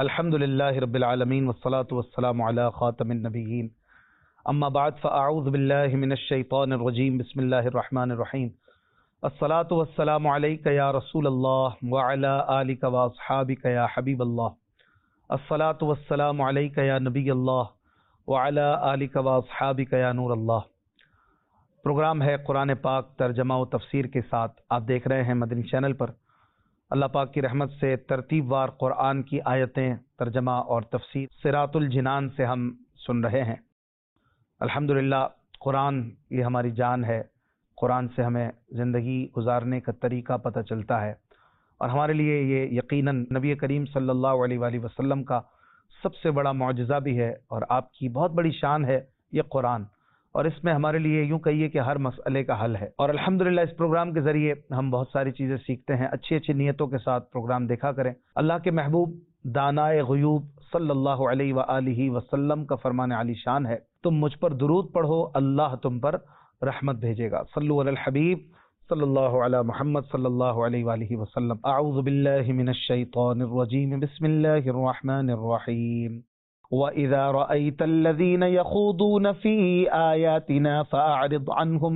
الحمد لله رب العالمين والصلاة والسلام على خاتم النبيين اما بعد فاعوذ بالله من الشيطان الرجيم بسم الله الرحمن الرحيم الصلاة والسلام عليك يا رسول الله وعلى آلك واصحابك يا حبيب الله الصلاة والسلام عليك يا نبي الله وعلى آلك واصحابك يا نور الله۔ پروگرام ہے قرآن پاک ترجمہ و تفسیر کے ساتھ، آپ دیکھ رہے ہیں مدنی چینل پر۔ اللہ پاک کی رحمت سے ترتیب وار قرآن کی آیتیں ترجمہ اور تفسیر صراط الجنان سے ہم سن رہے ہیں۔ الحمدللہ قرآن یہ ہماری جان ہے، قرآن سے ہمیں زندگی گزارنے کا طریقہ پتہ چلتا ہے، اور ہمارے لیے یہ یقیناً نبی کریم صلی اللہ علیہ وآلہ وسلم کا سب سے بڑا معجزہ بھی ہے، اور آپ کی بہت بڑی شان ہے یہ قرآن، اور اس میں ہمارے لیے یوں کہیے کہ ہر مسئلے کا حل ہے۔ اور الحمدللہ اس پروگرام کے ذریعے ہم بہت ساری چیزیں سیکھتے ہیں۔ اچھی اچھی نیتوں کے ساتھ پروگرام دیکھا کریں۔ اللہ کے محبوب دانائے غیوب صلی اللہ علیہ وآلہ وسلم کا فرمان علی شان ہے، تم مجھ پر درود پڑھو اللہ تم پر رحمت بھیجے گا۔ صلو علی الحبیب صلی اللہ علی محمد صلی اللہ علیہ وآلہ وسلم۔ اعوذ باللہ من الشیطان الرجیم بسم اللہ الرحمن الرحیم۔ وَإِذَا رَأَيْتَ الَّذِينَ يَخُوضُونَ فِي آيَاتِنَا فَأَعْرِضْ عَنْهُمْ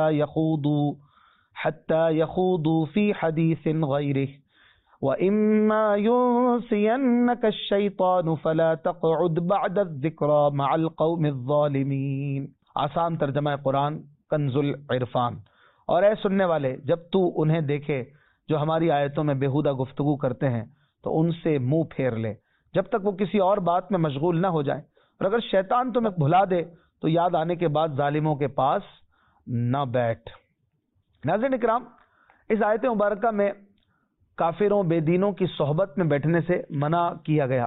حَتَّى يَخُوضُوا فِي حَدِيثٍ غَيْرِهِ وَإِمَّا يُنْسِيَنَّكَ الشَّيْطَانُ فَلَا تَقْعُدْ بَعْدَ الذِّكْرَى مَعَ الْقَوْمِ الظَّالِمِينَ۔ آسان ترجمہ قرآن کنز العرفان۔ اور اے سننے والے، جب تو انہیں دیکھے جو ہماری آیتوں میں بیہودہ گفتگو کرتے ہیں تو ان سے منہ پھیر لے جب تک وہ کسی اور بات میں مشغول نہ ہو جائیں، اور اگر شیطان تمہیں بھلا دے تو یاد آنے کے بعد ظالموں کے پاس نہ بیٹھ۔ ناظرین اکرام، اس آیت مبارکہ میں کافروں بے دینوں کی صحبت میں بیٹھنے سے منع کیا گیا،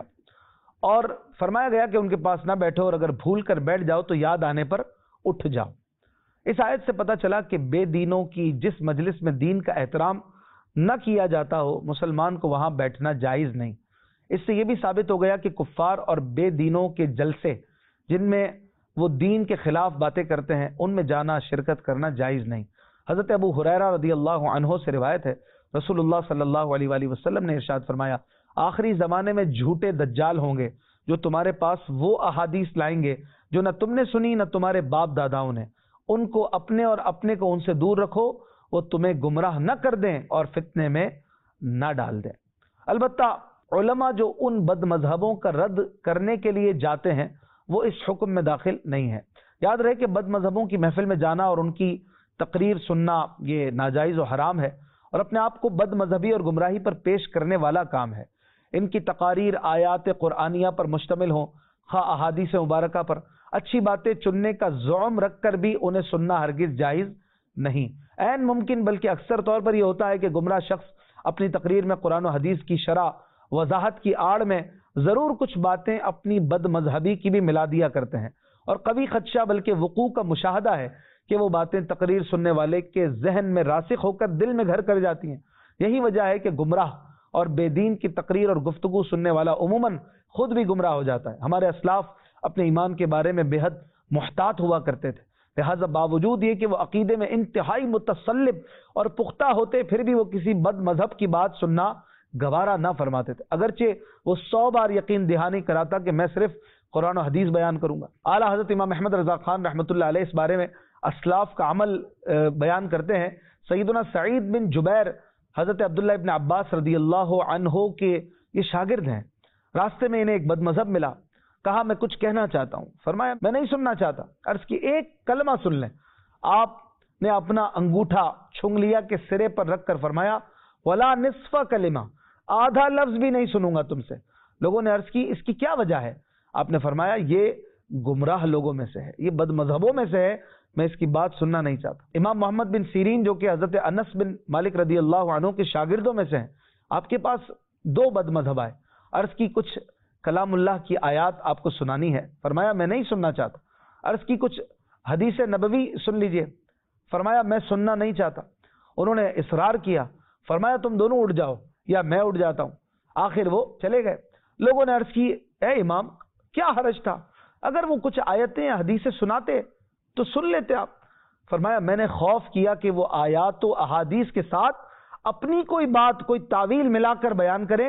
اور فرمایا گیا کہ ان کے پاس نہ بیٹھو، اور اگر بھول کر بیٹھ جاؤ تو یاد آنے پر اٹھ جاؤ۔ اس آیت سے پتہ چلا کہ بے دینوں کی جس مجلس میں دین کا احترام نہ کیا جاتا ہو، مسلمان کو وہاں بیٹھنا جائز نہیں۔ اس سے یہ بھی ثابت ہو گیا کہ کفار اور بے دینوں کے جلسے جن میں وہ دین کے خلاف باتیں کرتے ہیں ان میں جانا، شرکت کرنا جائز نہیں۔ حضرت ابو ہریرہ رضی اللہ عنہ سے روایت ہے، رسول اللہ صلی اللہ علیہ وآلہ وسلم نے ارشاد فرمایا، آخری زمانے میں جھوٹے دجال ہوں گے جو تمہارے پاس وہ احادیث لائیں گے جو نہ تم نے سنی نہ تمہارے باپ داداؤں نے۔ ان کو اپنے اور اپنے کو ان سے دور رکھو، وہ تمہیں گمراہ نہ کر دیں اور فتنے میں نہ ڈال دیں۔ البتہ علماء جو ان بد مذہبوں کا رد کرنے کے لیے جاتے ہیں وہ اس حکم میں داخل نہیں ہے۔ یاد رہے کہ بد مذہبوں کی محفل میں جانا اور ان کی تقریر سننا یہ ناجائز و حرام ہے، اور اپنے آپ کو بد مذہبی اور گمراہی پر پیش کرنے والا کام ہے۔ ان کی تقاریر آیات قرآنیہ پر مشتمل ہوں، خواہ احادیث مبارکہ پر، اچھی باتیں چننے کا زعم رکھ کر بھی انہیں سننا ہرگز جائز نہیں۔ عین ممکن بلکہ اکثر طور پر یہ ہوتا ہے کہ گمراہ شخص اپنی تقریر میں قرآن و حدیث کی شرح وضاحت کی آڑ میں ضرور کچھ باتیں اپنی بد مذہبی کی بھی ملا دیا کرتے ہیں، اور کبھی خدشہ بلکہ وقوع کا مشاہدہ ہے کہ وہ باتیں تقریر سننے والے کے ذہن میں راسخ ہو کر دل میں گھر کر جاتی ہیں۔ یہی وجہ ہے کہ گمراہ اور بے دین کی تقریر اور گفتگو سننے والا عموماً خود بھی گمراہ ہو جاتا ہے۔ ہمارے اسلاف اپنے ایمان کے بارے میں بے حد محتاط ہوا کرتے تھے، لہذا باوجود یہ کہ وہ عقیدے میں انتہائی متصلب اور پختہ ہوتے، پھر بھی وہ کسی بد مذہب کی بات سننا گوارا نہ فرماتے تھے، اگرچہ وہ 100 بار یقین دہانی کراتا کہ میں صرف قرآن و حدیث بیان کروں گا۔ اعلیٰ حضرت امام احمد رضا خان رحمۃ اللہ علیہ اس بارے میں اسلاف کا عمل بیان کرتے ہیں۔ سیدنا سعید بن جبیر حضرت عبداللہ ابن عباس رضی اللہ عنہ کے یہ شاگرد ہیں۔ راستے میں انہیں ایک بد مذہب ملا، کہا میں کچھ کہنا چاہتا ہوں، فرمایا میں نہیں سننا چاہتا۔ عرض کی ایک کلمہ سن لیں۔ آپ نے اپنا انگوٹھا چھنگلیا کے سرے پر رکھ کر فرمایا ولا نصف کلمہ، آدھا لفظ بھی نہیں سنوں گا تم سے۔ لوگوں نے عرض کی اس کی کیا وجہ ہے؟ آپ نے فرمایا یہ گمراہ لوگوں میں سے ہے، یہ بد مذہبوں میں سے ہے، میں اس کی بات سننا نہیں چاہتا۔ امام محمد بن سیرین جو کہ حضرت انس بن مالک رضی اللہ عنہ کے شاگردوں میں سے ہیں، آپ کے پاس 2 بد مذہب آئے، عرض کی کچھ کلام اللہ کی آیات آپ کو سنانی ہے، فرمایا میں نہیں سننا چاہتا۔ عرض کی کچھ حدیث نبوی سن لیجئے، فرمایا میں سننا نہیں چاہتا۔ انہوں نے اصرار کیا، فرمایا تم دونوں اٹھ جاؤ یا میں اٹھ جاتا ہوں۔ آخر وہ چلے گئے۔ لوگوں نے عرض کی اے امام کیا حرج تھا، اگر وہ کچھ آیتیں حدیثیں سناتے تو سن لیتے آپ۔ فرمایا میں نے خوف کیا کہ وہ آیات و احادیث کے ساتھ اپنی کوئی بات، کوئی تعویل ملا کر بیان کریں،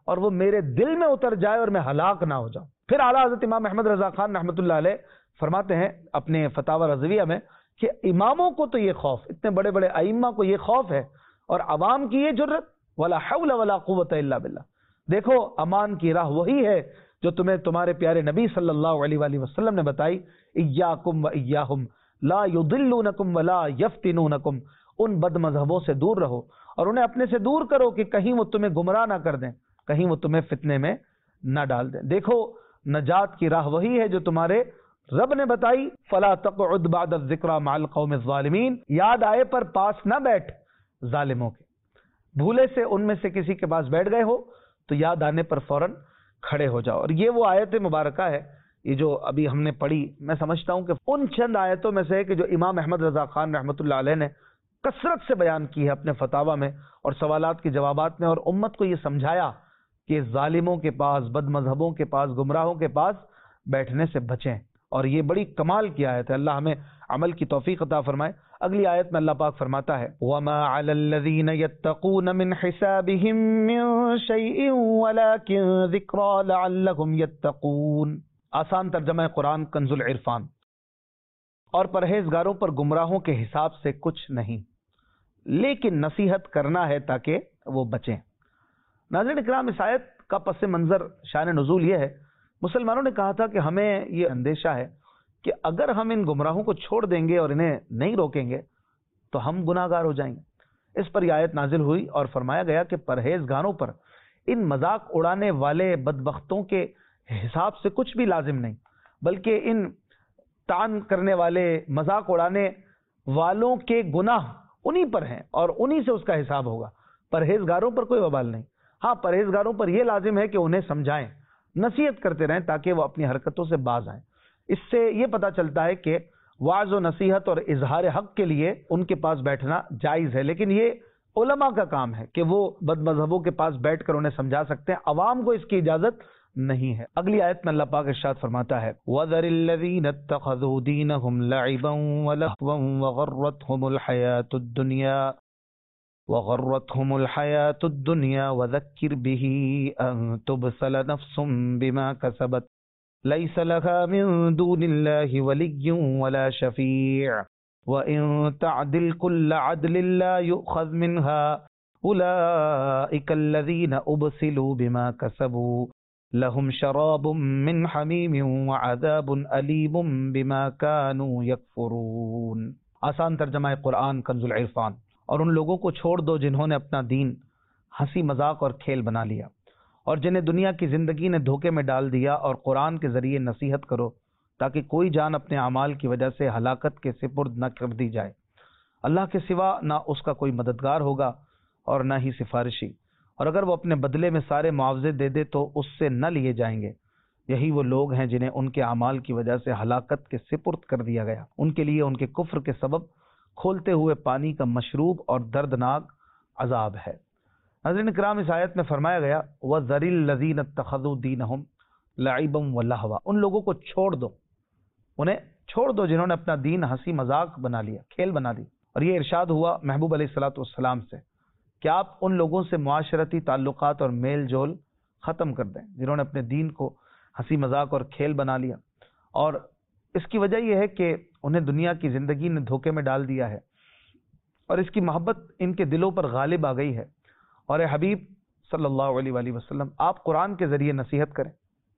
اور وہ میرے دل میں اتر جائے اور میں ہلاک نہ ہو جاؤں۔ پھر اعلیٰ حضرت امام احمد رضا خان رحمۃ اللہ علیہ فرماتے ہیں اپنے فتاوی رضویہ میں کہ اماموں کو تو یہ خوف، اتنے بڑے بڑے ائمہ کو یہ خوف ہے، اور عوام کی یہ جرت، ولا حول ولا قوت الا باللہ۔ دیکھو امان کی راہ وہی ہے جو تمہیں تمہارے پیارے نبی صلی اللہ علیہ وآلہ وسلم نے بتائی، ایاکم و ایاہم لا یضلونکم ولا یفتنونکم، ان بد مذہبوں سے دور رہو اور انہیں اپنے سے دور کرو کہ کہیں وہ تمہیں گمراہ نہ کر دیں، کہیں وہ تمہیں فتنے میں نہ ڈال دیں۔ دیکھو نجات کی راہ وہی ہے جو تمہارے رب نے بتائی، فلا تقعد بعد الذکری مع القوم الظالمین، یاد آئے پر پاس نہ بیٹھ ظالموں کے، بھولے سے ان میں سے کسی کے پاس بیٹھ گئے ہو تو یاد آنے پر فوراً کھڑے ہو جاؤ۔ اور یہ وہ آیت مبارکہ ہے یہ جو ابھی ہم نے پڑھی، میں سمجھتا ہوں کہ ان چند آیتوں میں سے کہ جو امام احمد رضا خان رحمۃ اللہ علیہ نے کثرت سے بیان کی ہے اپنے فتاوی میں اور سوالات کے جوابات میں، اور امت کو یہ سمجھایا کہ ظالموں کے پاس، بد مذہبوں کے پاس، گمراہوں کے پاس بیٹھنے سے بچیں، اور یہ بڑی کمال کی آیت ہے۔ اللہ ہمیں عمل کی توفیق عطا فرمائے۔ اگلی آیت میں اللہ پاک فرماتا ہے وَمَا عَلَى الَّذِينَ يَتَّقُونَ مِنْ حِسَابِهِمْ مِنْ شَيْءٍ وَلَكِنْ ذِكْرَى لَعَلَّهُمْ يَتَّقُونَ۔ آسان ترجمہ قرآن کنز العرفان۔ اور پرہیزگاروں پر گمراہوں کے حساب سے کچھ نہیں، لیکن نصیحت کرنا ہے تاکہ وہ بچیں۔ ناظرین اکرام، اس آیت کا پس منظر شان نزول یہ ہے، مسلمانوں نے کہا تھا کہ ہمیں یہ اندیشہ ہے کہ اگر ہم ان گمراہوں کو چھوڑ دیں گے اور انہیں نہیں روکیں گے تو ہم گناہ گار ہو جائیں گے۔ اس پر یہ آیت نازل ہوئی اور فرمایا گیا کہ پرہیزگاروں پر ان مذاق اڑانے والے بدبختوں کے حساب سے کچھ بھی لازم نہیں، بلکہ ان تان کرنے والے، مذاق اڑانے والوں کے گناہ انہی پر ہیں اور انہی سے اس کا حساب ہوگا، پرہیزگاروں پر کوئی وبال نہیں۔ ہاں، پرہیزگاروں پر یہ لازم ہے کہ انہیں سمجھائیں، نصیحت کرتے رہیں تاکہ وہ اپنی حرکتوں سے باز آئیں۔ اس سے یہ پتہ چلتا ہے کہ وعظ و نصیحت اور اظہار حق کے لیے ان کے پاس بیٹھنا جائز ہے، لیکن یہ علماء کا کام ہے کہ وہ بد مذہبوں کے پاس بیٹھ کر انہیں سمجھا سکتے ہیں، عوام کو اس کی اجازت نہیں ہے۔ اگلی آیت میں اللہ پاک ارشاد فرماتا ہے وَذَرِ الَّذِينَ اتَّخَذُوا دِينَهُمْ لَعِبًا وَلَهْوًا وَغَرَّتْهُمُ الْحَيَاةُ الدُّنْيَا وَذَكِّرْ بِهِ أَن تُبْصَلَ نَفْسٌ بِمَا كَسَبَتْ لَيْسَ لَهَا مِن دُونِ اللَّهِ وَلِيٌّ وَلَا شَفِيعٌ وَإِن تَعْدِلْ كُلَّ عَدْلٍ لَّا يُؤْخَذْ مِنْهَا أُولَئِكَ الَّذِينَ أُبْصِلُوا بِمَا كَسَبُوا لَهُمْ شَرَابٌ مِّنْ حَمِيمٍ وَعَذَابٌ أَلِيمٌ بِمَا كَانُوا يَكْفُرُونَ۔ آسان ترجمہ قرآن کنز العرفان۔ اور ان لوگوں کو چھوڑ دو جنہوں نے اپنا دین ہنسی مذاق اور کھیل بنا لیا، اور جنہیں دنیا کی زندگی نے دھوکے میں ڈال دیا، اور قرآن کے ذریعے نصیحت کرو تاکہ کوئی جان اپنے اعمال کی وجہ سے ہلاکت کے سپرد نہ کر دی جائے۔ اللہ کے سوا نہ اس کا کوئی مددگار ہوگا اور نہ ہی سفارشی، اور اگر وہ اپنے بدلے میں سارے معاوضے دے دے تو اس سے نہ لیے جائیں گے۔ یہی وہ لوگ ہیں جنہیں ان کے اعمال کی وجہ سے ہلاکت کے سپرد کر دیا گیا، ان کے لیے ان کے کفر کے سبب کھولتے ہوئے پانی کا مشروب اور دردناک عذاب ہے۔ ناظرین کرام، اس آیت میں فرمایا گیا وَذَرِ الَّذِينَ اتَّخَذُوا دِينَهُمْ لَعِبًا وَلَهْوًا، ان لوگوں کو چھوڑ دو، انہیں چھوڑ دو جنہوں نے اپنا دین ہنسی مذاق بنا لیا، کھیل بنا دی۔ اور یہ ارشاد ہوا محبوب علیہ الصلوۃ والسلام سے کہ آپ ان لوگوں سے معاشرتی تعلقات اور میل جول ختم کر دیں جنہوں نے اپنے دین کو ہنسی مذاق اور کھیل بنا لیا، اور اس کی وجہ یہ ہے کہ انہیں دنیا کی زندگی نے دھوکے میں ڈال دیا ہے اور اس کی محبت ان کے دلوں پر غالب آ گئی ہے۔ اور اے حبیب صلی اللہ علیہ وآلہ وسلم، آپ قرآن کے ذریعے نصیحت کریں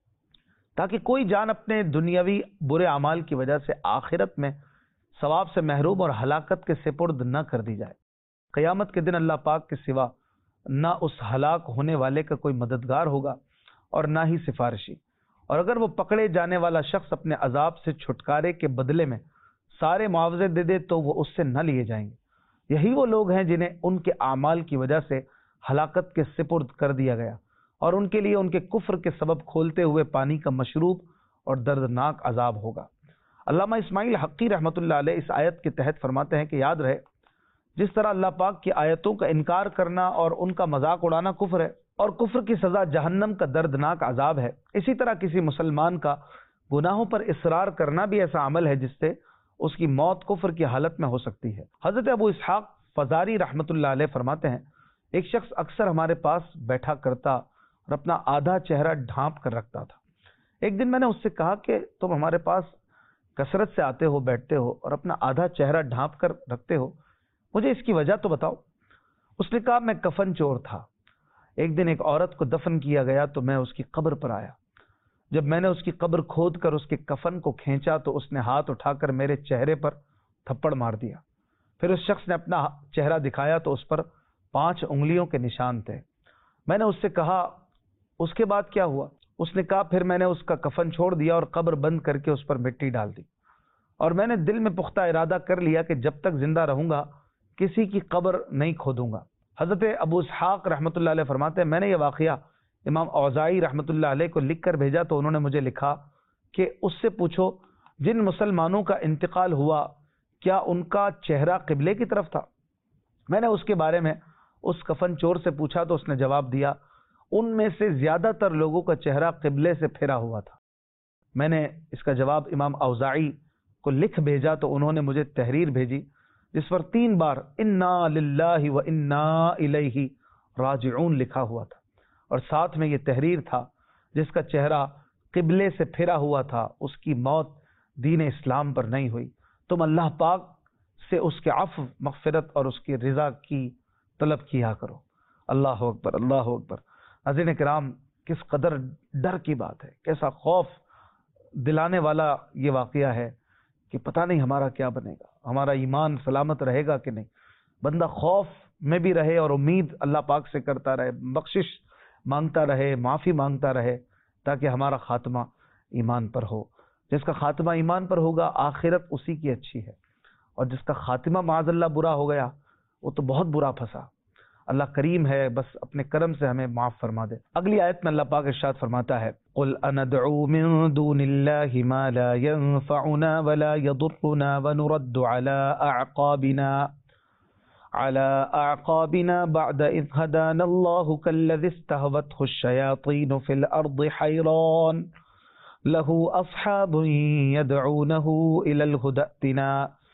تاکہ کوئی جان اپنے دنیاوی برے اعمال کی وجہ سے آخرت میں ثواب سے محروم اور ہلاکت کے سپرد نہ کر دی جائے۔ قیامت کے دن اللہ پاک کے سوا نہ اس ہلاک ہونے والے کا کوئی مددگار ہوگا اور نہ ہی سفارشی، اور اگر وہ پکڑے جانے والا شخص اپنے عذاب سے چھٹکارے کے بدلے میں سارے معاوضے دے دے تو وہ اس سے نہ لیے جائیں گے۔ یہی وہ لوگ ہیں جنہیں ان کے اعمال کی وجہ سے ہلاکت کے سپرد کر دیا گیا، اور ان کے لیے ان کے کفر کے سبب کھولتے ہوئے پانی کا مشروب اور دردناک عذاب ہوگا۔ علامہ اسماعیل حقی رحمۃ اللہ علیہ اس آیت کے تحت فرماتے ہیں کہ یاد رہے، جس طرح اللہ پاک کی آیتوں کا انکار کرنا اور ان کا مذاق اڑانا کفر ہے، اور کفر کی سزا جہنم کا دردناک عذاب ہے، اسی طرح کسی مسلمان کا گناہوں پر اصرار کرنا بھی ایسا عمل ہے جس سے اس کی موت کفر کی حالت میں ہو سکتی ہے۔ حضرت ابو اسحاق فزاری رحمۃ اللہ علیہ فرماتے ہیں، ایک شخص اکثر ہمارے پاس بیٹھا کرتا اور اپنا آدھا چہرہ ڈھانپ کر رکھتا تھا۔ ایک دن میں نے اس سے کہا کہ تم ہمارے پاس کثرت سے آتے ہو، بیٹھتے ہو اور اپنا آدھا چہرہ ڈھانپ کر رکھتے ہو، مجھے اس کی وجہ تو بتاؤ۔ اس نے کہا میں کفن چور تھا، ایک دن ایک عورت کو دفن کیا گیا تو میں اس کی قبر پر آیا، جب میں نے اس کی قبر کھود کر اس کے کفن کو کھینچا تو اس نے ہاتھ اٹھا کر میرے چہرے پر تھپڑ مار دیا۔ پھر اس شخص نے اپنا چہرہ دکھایا تو اس پر 5 انگلیوں کے نشان تھے۔ میں نے اس سے کہا اس کے بعد کیا ہوا؟ اس نے کہا پھر میں نے اس کا کفن چھوڑ دیا اور قبر بند کر کے اس پر مٹی ڈال دی، اور میں نے دل میں پختہ ارادہ کر لیا کہ جب تک زندہ رہوں گا کسی کی قبر نہیں کھودوں گا۔ حضرت ابو اسحاق رحمۃ اللہ علیہ فرماتے ہیں میں نے یہ واقعہ امام اوزاعی رحمۃ اللہ علیہ کو لکھ کر بھیجا تو انہوں نے مجھے لکھا کہ اس سے پوچھو جن مسلمانوں کا انتقال ہوا کیا ان کا چہرہ قبلے کی طرف تھا؟ میں نے اس کے بارے میں اس کفن چور سے پوچھا تو اس نے جواب دیا ان میں سے زیادہ تر لوگوں کا چہرہ قبلے سے پھرا ہوا تھا۔ میں نے اس کا جواب امام اوزاعی کو لکھ بھیجا تو انہوں نے مجھے تحریر بھیجی جس پر 3 بار انا للہ و انا الیہ راجعون لکھا ہوا تھا، اور ساتھ میں یہ تحریر تھا جس کا چہرہ قبلے سے پھرا ہوا تھا اس کی موت دین اسلام پر نہیں ہوئی، تم اللہ پاک سے اس کے عفو، مغفرت اور اس کی رضا کی طلب کیا کرو۔ اللہ اکبر، اللہ اکبر۔ حضرین کرام، کس قدر ڈر کی بات ہے، کیسا خوف دلانے والا یہ واقعہ ہے کہ پتہ نہیں ہمارا کیا بنے گا، ہمارا ایمان سلامت رہے گا کہ نہیں۔ بندہ خوف میں بھی رہے اور امید اللہ پاک سے کرتا رہے، بخشش مانگتا رہے، معافی مانگتا رہے، تاکہ ہمارا خاتمہ ایمان پر ہو۔ جس کا خاتمہ ایمان پر ہوگا آخرت اسی کی اچھی ہے، اور جس کا خاتمہ معاذ اللہ برا ہو گیا وہ تو بہت برا پھنسا۔ اللہ کریم ہے، بس اپنے کرم سے ہمیں معاف فرما دے۔ اگلی آیت میں اللہ پاک ارشاد فرماتا ہے قل اندعو من دون اللہ ما لا ينفعنا ولا يضرنا ونرد على اعقابنا بعد اذ هدانا الله كالذي استهوته الشياطين في الارض حيران له اصحاب يدعونه الى الهدى ائتنا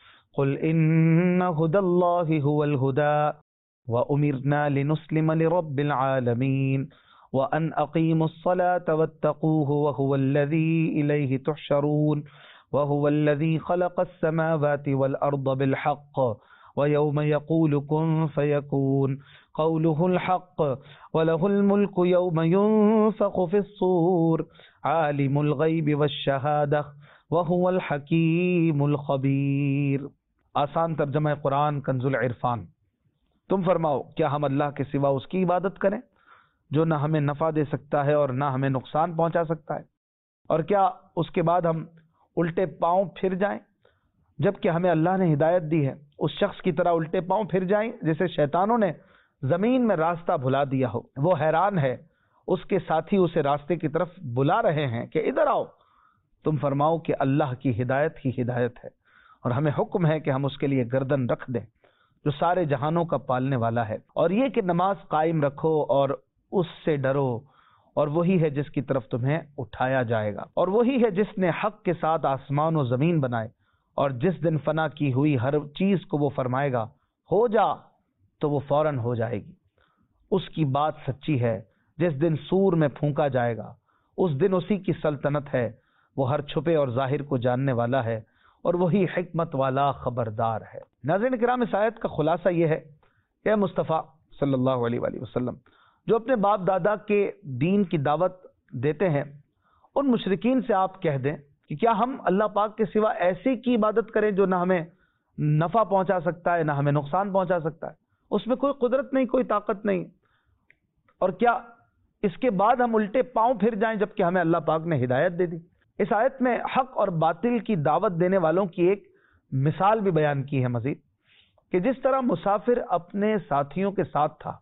قل ان هدى الله هو الهدى وَأُمِرْنَا لِنُسْلِمَ لِرَبِّ الْعَالَمِينَ وَأَنْ أَقِيمُوا الصَّلَاةَ وَاتَّقُوهُ وَهُوَ الَّذِي إِلَيْهِ تُحْشَرُونَ وَهُوَ الَّذِي خَلَقَ السَّمَاوَاتِ وَالْأَرْضَ بِالْحَقِّ وَيَوْمَ يَقُولُ كُن فَيَكُونُ قَوْلُهُ الْحَقُّ وَلَهُ الْمُلْكُ يَوْمَ يُنفَخُ فِي الصُّورِ عَالِمُ الْغَيْبِ وَالشَّهَادَةِ وَهُوَ الْحَكِيمُ الْخَبِيرُ۔ آسان ترجمہ قرآن کنز العرفان۔ تم فرماؤ کیا ہم اللہ کے سوا اس کی عبادت کریں جو نہ ہمیں نفع دے سکتا ہے اور نہ ہمیں نقصان پہنچا سکتا ہے، اور کیا اس کے بعد ہم الٹے پاؤں پھر جائیں جبکہ ہمیں اللہ نے ہدایت دی ہے؟ اس شخص کی طرح الٹے پاؤں پھر جائیں جسے شیطانوں نے زمین میں راستہ بھلا دیا ہو، وہ حیران ہے، اس کے ساتھی اسے راستے کی طرف بلا رہے ہیں کہ ادھر آؤ۔ تم فرماؤ کہ اللہ کی ہدایت ہی ہدایت ہے، اور ہمیں حکم ہے کہ ہم اس کے لیے گردن رکھ دیں جو سارے جہانوں کا پالنے والا ہے، اور یہ کہ نماز قائم رکھو اور اس سے ڈرو، اور وہی ہے جس کی طرف تمہیں اٹھایا جائے گا، اور وہی ہے جس نے حق کے ساتھ آسمان و زمین بنائے، اور جس دن فنا کی ہوئی ہر چیز کو وہ فرمائے گا ہو جا تو وہ فوراً ہو جائے گی۔ اس کی بات سچی ہے، جس دن سور میں پھونکا جائے گا اس دن اسی کی سلطنت ہے، وہ ہر چھپے اور ظاہر کو جاننے والا ہے، اور وہی حکمت والا خبردار ہے۔ ناظرین کرام، اس آیت کا خلاصہ یہ ہے کہ اے مصطفیٰ صلی اللہ علیہ وآلہ وسلم جو اپنے باپ دادا کے دین کی دعوت دیتے ہیں، ان مشرکین سے آپ کہہ دیں کہ کیا ہم اللہ پاک کے سوا ایسی کی عبادت کریں جو نہ ہمیں نفع پہنچا سکتا ہے نہ ہمیں نقصان پہنچا سکتا ہے، اس میں کوئی قدرت نہیں، کوئی طاقت نہیں، اور کیا اس کے بعد ہم الٹے پاؤں پھر جائیں جبکہ ہمیں اللہ پاک نے ہدایت دے دی۔ اس آیت میں حق اور باطل کی دعوت دینے والوں کی ایک مثال بھی بیان کی ہے مزید، کہ جس طرح مسافر اپنے ساتھیوں کے ساتھ تھا،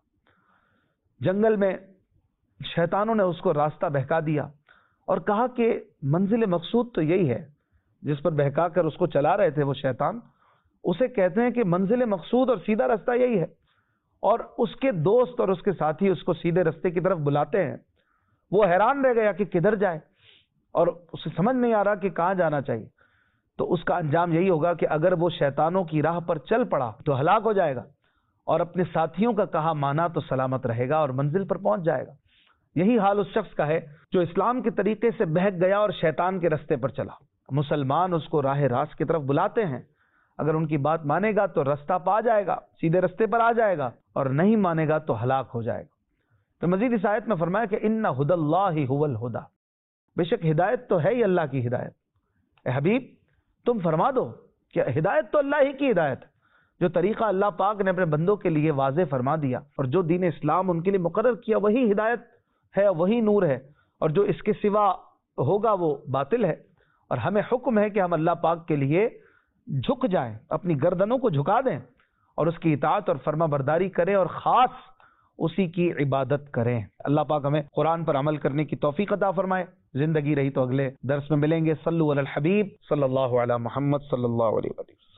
جنگل میں شیطانوں نے اس کو راستہ بہکا دیا اور کہا کہ منزل مقصود تو یہی ہے، جس پر بہکا کر اس کو چلا رہے تھے وہ شیطان، اسے کہتے ہیں کہ منزل مقصود اور سیدھا راستہ یہی ہے، اور اس کے دوست اور اس کے ساتھی اس کو سیدھے راستے کی طرف بلاتے ہیں۔ وہ حیران رہ گیا کہ کدھر جائے، اور اسے سمجھ نہیں آ رہا کہ کہاں جانا چاہیے، تو اس کا انجام یہی ہوگا کہ اگر وہ شیطانوں کی راہ پر چل پڑا تو ہلاک ہو جائے گا، اور اپنے ساتھیوں کا کہا مانا تو سلامت رہے گا اور منزل پر پہنچ جائے گا۔ یہی حال اس شخص کا ہے جو اسلام کے طریقے سے بہک گیا اور شیطان کے رستے پر چلا۔ مسلمان اس کو راہ راست کی طرف بلاتے ہیں، اگر ان کی بات مانے گا تو رستہ پا جائے گا، سیدھے رستے پر آ جائے گا، اور نہیں مانے گا تو ہلاک ہو جائے گا۔ تو مزید اس آیت میں فرمایا کہ ان ھدی اللہ ھو الھدی، بے شک ہدایت تو ہے ہی اللہ کی ہدایت۔ اے حبیب تم فرما دو کہ ہدایت تو اللہ ہی کی ہدایت ہے، جو طریقہ اللہ پاک نے اپنے بندوں کے لیے واضح فرما دیا اور جو دین اسلام ان کے لیے مقرر کیا وہی ہدایت ہے، وہی نور ہے، اور جو اس کے سوا ہوگا وہ باطل ہے۔ اور ہمیں حکم ہے کہ ہم اللہ پاک کے لیے جھک جائیں، اپنی گردنوں کو جھکا دیں اور اس کی اطاعت اور فرما برداری کریں اور خاص اسی کی عبادت کریں۔ اللہ پاک ہمیں قرآن پر عمل کرنے کی توفیق عطا فرمائے۔ زندگی رہی تو اگلے درس میں ملیں گے۔ صلو علی الحبیب صلی اللہ علی محمد صلی اللہ علیہ وسلم۔